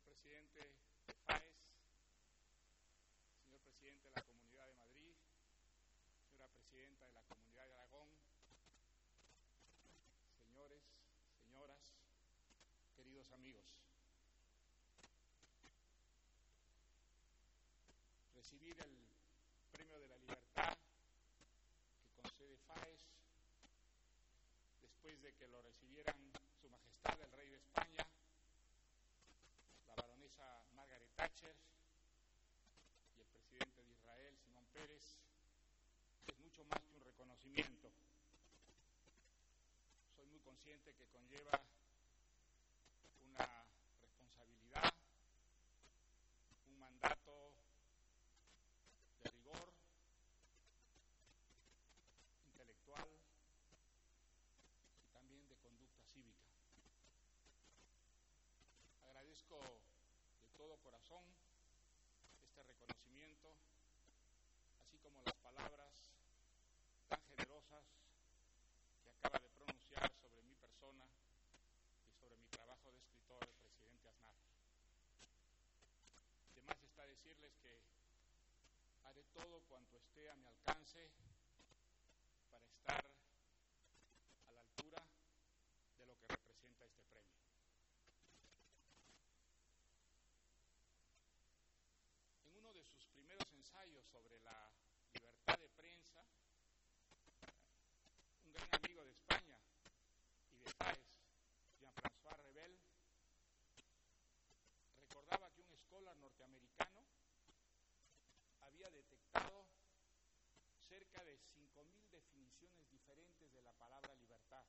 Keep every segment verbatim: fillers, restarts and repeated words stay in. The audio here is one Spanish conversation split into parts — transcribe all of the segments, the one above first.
presidente de FAES, señor presidente de la Comunidad de Madrid, señora presidenta de la Comunidad de Aragón, señores, señoras, queridos amigos. Recibir el Premio de la Libertad que concede FAES, después de que lo recibieran Su Majestad el Rey de España, la baronesa Margaret Thatcher y el presidente de Israel, Simón Pérez, es mucho más que un reconocimiento. Soy muy consciente que conlleva una responsabilidad, un mandato de rigor intelectual y también de conducta cívica. Agradezco de todo corazón este reconocimiento, así como las palabras tan generosas que acaba de pronunciar sobre mi persona y sobre mi trabajo de escritor, el presidente Aznar. Además está decirles que haré todo cuanto esté a mi alcance para estar a la altura de lo que representa este premio. En uno de sus primeros ensayos sobre la libertad de prensa, un gran amigo de España y de FAES, Jean-François Revel, recordaba que un escolar norteamericano había detectado cerca de cinco mil definiciones diferentes de la palabra libertad.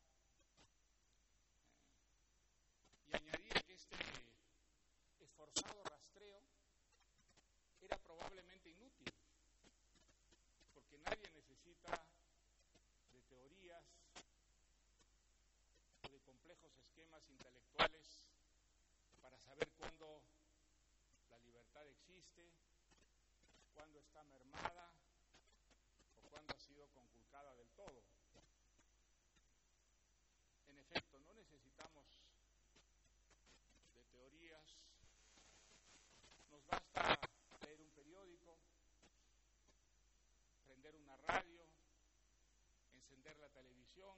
Y añadía que este esforzado rastreo era probablemente inútil, porque nadie necesita de teorías o de complejos esquemas intelectuales para saber cuándo la libertad existe, cuándo está mermada o cuándo ha sido conculcada del todo. En efecto, no necesitamos de teorías, nos basta leer un periódico, prender una radio, encender la televisión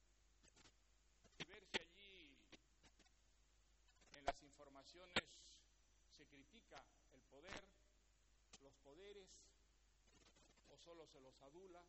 y ver si allí en las informaciones se critica el poder, los poderes, o solo se los adula.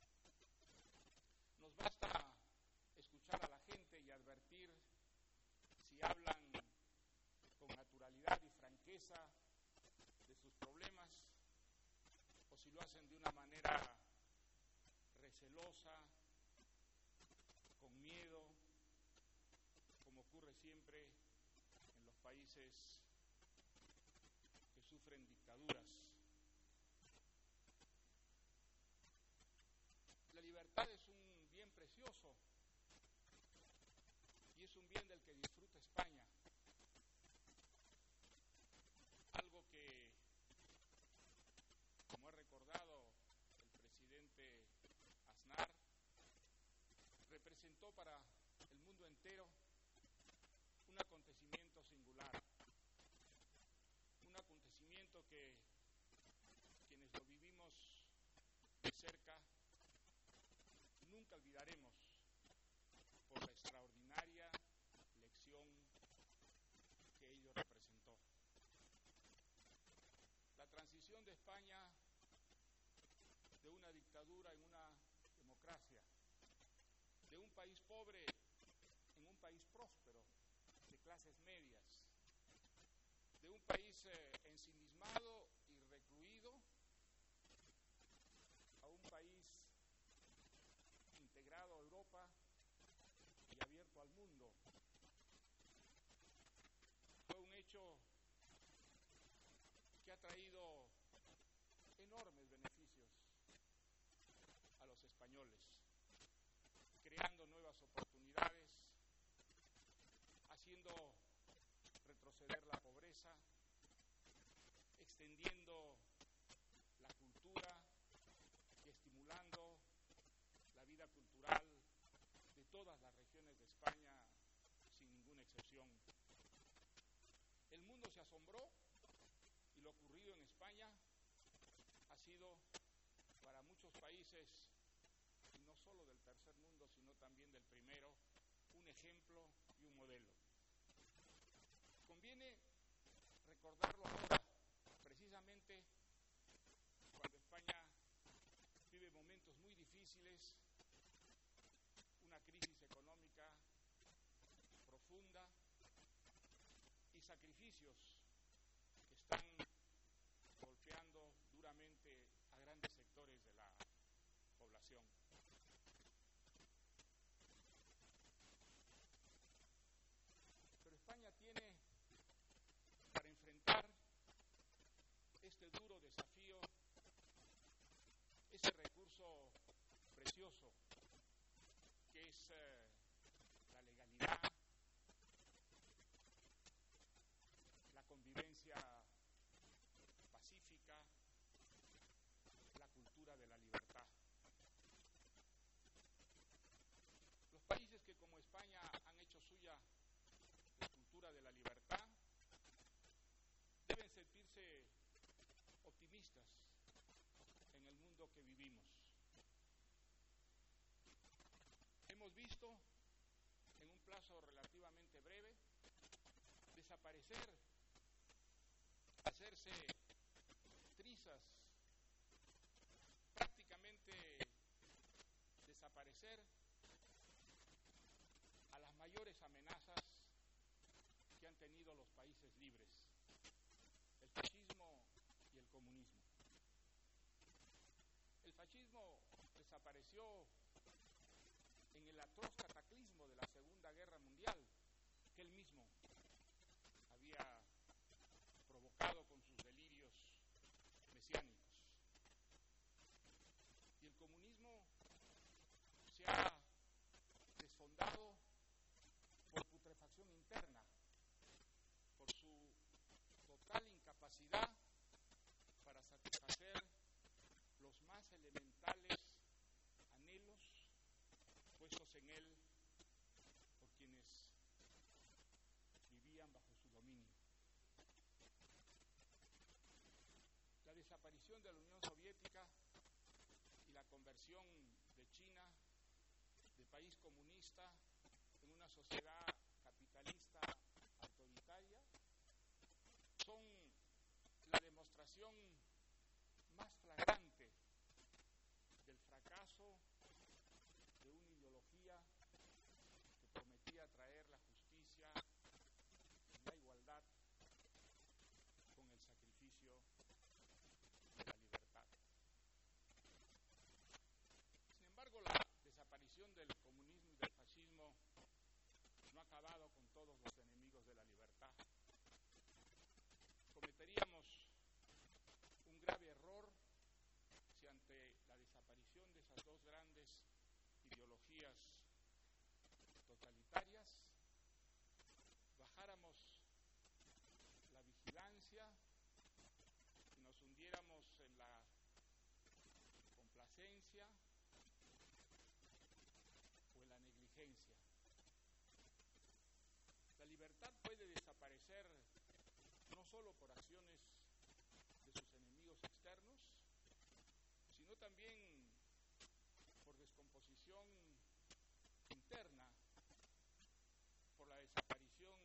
Nos basta escuchar a la gente y advertir si hablan con naturalidad y franqueza de sus problemas o si lo hacen de una manera recelosa, con miedo, como ocurre siempre en los países que sufren dictaduras. La libertad es un bien precioso y es un bien del que disfruta España. Algo que, como ha recordado el presidente Aznar, representó para el mundo entero un acontecimiento singular, un acontecimiento que quienes lo vivimos de cerca nunca olvidaremos por la extraordinaria lección que ello representó. La transición de España de una dictadura en una democracia, de un país pobre en un país próspero, de clases medias, de un país eh, ensimismado y recluido, a un país integrado a Europa y abierto al mundo. Fue un hecho que ha traído enormes beneficios a los españoles, creando nuevas oportunidades, haciendo retroceder la pobreza, extendiendo la cultura y estimulando la vida cultural de todas las regiones de España sin ninguna excepción. El mundo mundo se asombró y lo ocurrido en España ha sido para muchos países, y no solo del tercer mundo, sino también del primero, un ejemplo y un modelo. Conviene recordarlo ahora, precisamente cuando España vive momentos muy difíciles, una crisis económica profunda y sacrificios que están golpeando duramente a grandes sectores de la población. Pero España tiene, para enfrentar este duro desafío, ese recurso precioso que es eh, la legalidad, la convivencia pacífica, la cultura de la libertad. Los países que como España han hecho suya la cultura de la libertad deben sentirse optimistas en el mundo que vivimos. Hemos visto en un plazo relativamente breve desaparecer, hacerse trizas, prácticamente desaparecer a las mayores amenazas que han tenido los países libres, el fascismo y el comunismo. El fascismo desapareció en el atroz cataclismo de la Segunda Guerra Mundial que él mismo había provocado con sus delirios mesiánicos. Y el comunismo se ha desfondado por putrefacción interna, por su total incapacidad para satisfacer los más elementales anhelos puestos en él por quienes vivían bajo su dominio. La desaparición de la Unión Soviética y la conversión de China de país comunista en una sociedad capitalista autoritaria son la demostración más flagrante del fracaso de una ideología que prometía traer la justicia y la igualdad con el sacrificio de la libertad. Sin embargo, la desaparición del comunismo y del fascismo no ha acabado con todos los enemigos de la libertad. Cometeríamos un grave error si ante la desaparición de esas dos grandes ideologías totalitarias bajáramos la vigilancia y nos hundiéramos en la complacencia o en la negligencia. La libertad puede desaparecer no solo por acciones de sus enemigos externos, sino también por descomposición interna, por la desaparición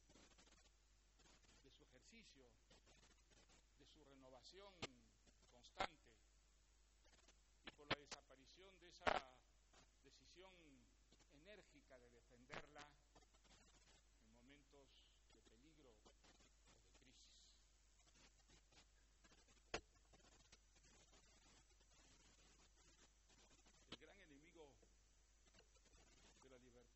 de su ejercicio, de su renovación constante y por la desaparición de esa decisión enérgica de defenderla en momentos de peligro o de crisis. El gran enemigo de la libertad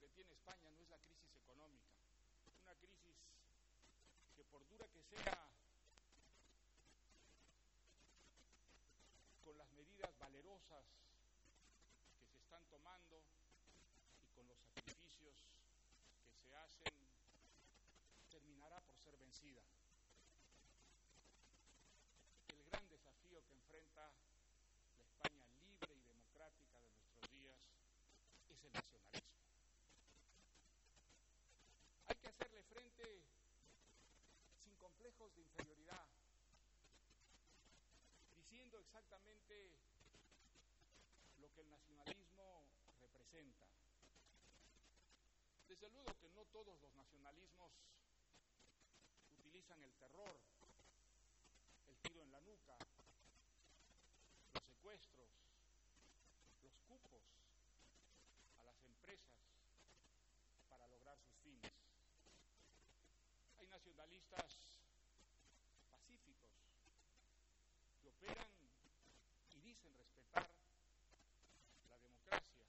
que tiene España no es la crisis económica, una crisis que por dura que sea, con las medidas valerosas que se están tomando y con los sacrificios que se hacen, terminará por ser vencida. El gran desafío que enfrenta la España libre y democrática de nuestros días es el nacionalismo. Hay que hacerle frente sin complejos de inferioridad, diciendo exactamente lo que el nacionalismo representa. Desde luego que no todos los nacionalismos utilizan el terror, el tiro en la nuca, los secuestros, los cupos a las empresas para lograr sus fines. Hay nacionalistas pacíficos que operan y dicen respetar la democracia,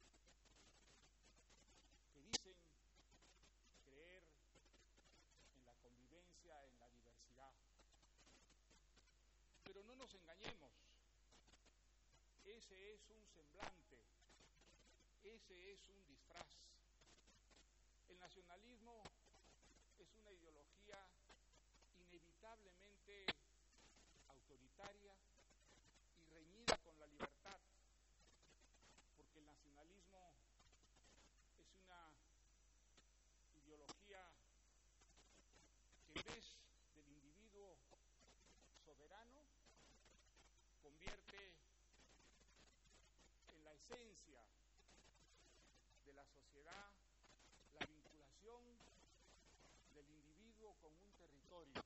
que dicen creer en la convivencia, en la diversidad. Pero no nos engañemos, ese es un semblante, ese es un disfraz. El nacionalismo es una ideología inevitablemente autoritaria y reñida con la libertad, porque el nacionalismo es una ideología que en vez del individuo soberano convierte en la esencia de la sociedad la vinculación del individuo con un territorio,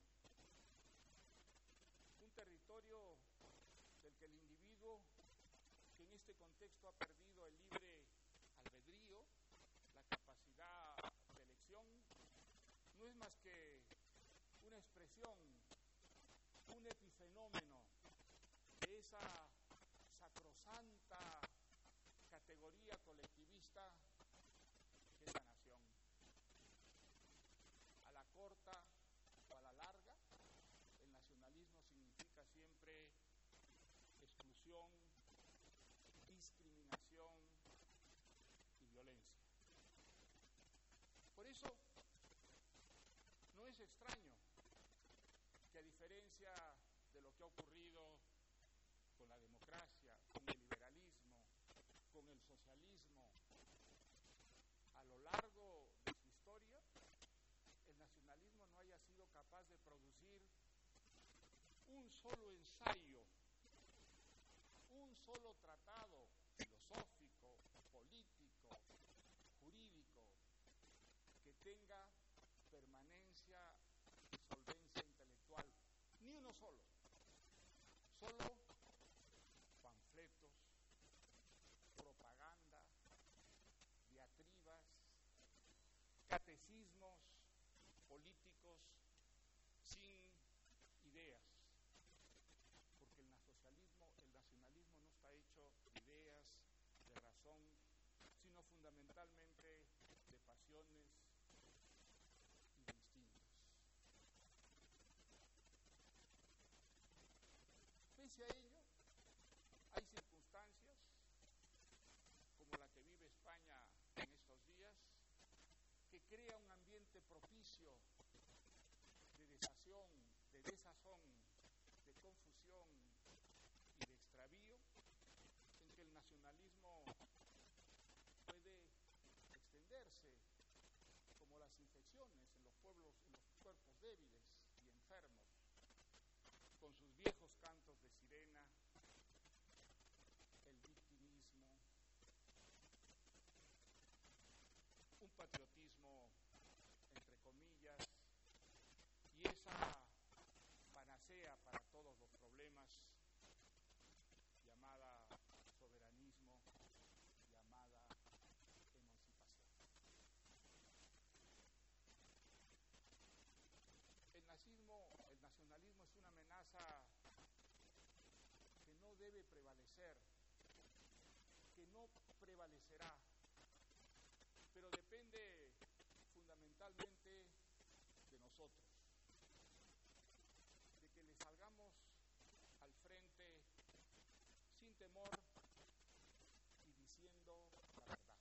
un territorio del que el individuo, que en este contexto ha perdido el libre albedrío, la capacidad de elección, no es más que una expresión, un epifenómeno de esa sacrosanta categoría colectivista que es la nación. A la corta o a la larga, el nacionalismo significa siempre exclusión, discriminación y violencia. Por eso, no es extraño que, a diferencia de lo que ha ocurrido con la democracia, con el liberalismo, con el socialismo, a lo largo de su historia, el nacionalismo no haya sido capaz de producir un solo ensayo, un solo tratado filosófico, político, jurídico, que tenga permanencia y solvencia intelectual. Ni uno solo. Solo panfletos, propaganda, diatribas, catecismos políticos sin ideas, porque el nacionalismo, el nacionalismo no está hecho de ideas, de razón, sino fundamentalmente de pasiones y de instintos. Pese a ello, hay circunstancias como la que vive España en estos días, que crea un ambiente propicio de desazón, de desazón, de confusión y de extravío, en que el nacionalismo puede extenderse como las infecciones en los pueblos, en los cuerpos débiles y enfermos, con sus viejos cantos de sirena, el victimismo, un patriotismo entre comillas, y esa panacea para todos los problemas llamada soberanismo, llamada emancipación. El nazismo, el nacionalismo es una amenaza que no debe prevalecer, que no prevalecerá, pero de depende fundamentalmente de nosotros, de que le salgamos al frente sin temor y diciendo la verdad.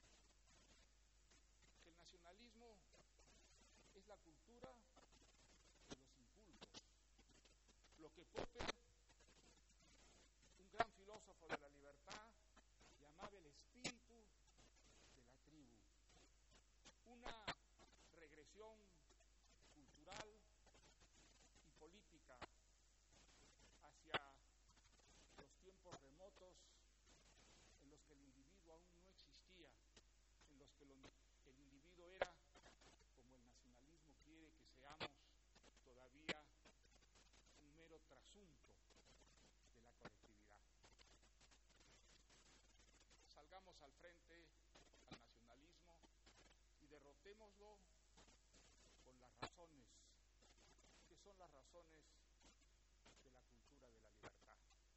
Que el nacionalismo es la cultura de los incultos. Lo que Popper, un gran filósofo de la libertad, llamaba el espíritu de la tribu. Una regresión cultural y política hacia los tiempos remotos en los que el individuo aún no existía, en los que lo, el individuo era, como el nacionalismo quiere que seamos, todavía un mero trasunto de la colectividad. Salgamos al frente al nacionalismo y derrotémoslo con las razones, que son las razones de la cultura de la libertad.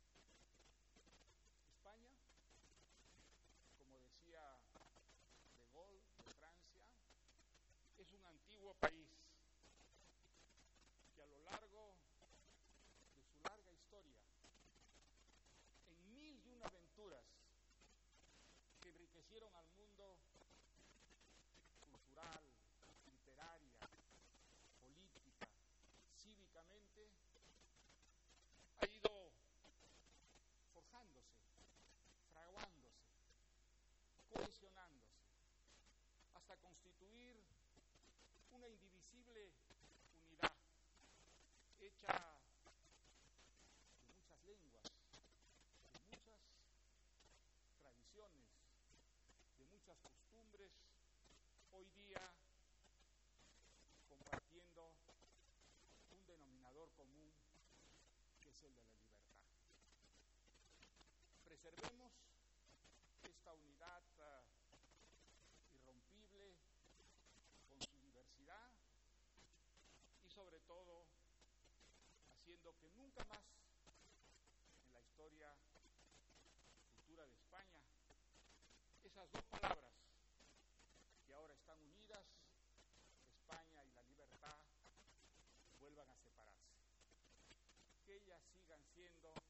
España, como decía de Gaulle de Francia, es un antiguo país que a lo largo de su larga historia, en mil y una aventuras que enriquecieron al mundo cultural, literaria, política, cívicamente, ha ido forjándose, fraguándose, cohesionándose, hasta constituir una indivisible unidad hecha de muchas lenguas, de muchas tradiciones, de muchas costumbres, hoy día compartiendo un denominador común que es el de la libertad. Preservemos esta unidad uh, irrompible con su diversidad y sobre todo haciendo que nunca más en la historia futura de España esas dos palabras que ahora están unidas, España y la libertad, vuelvan a separarse. Que ellas sigan siendo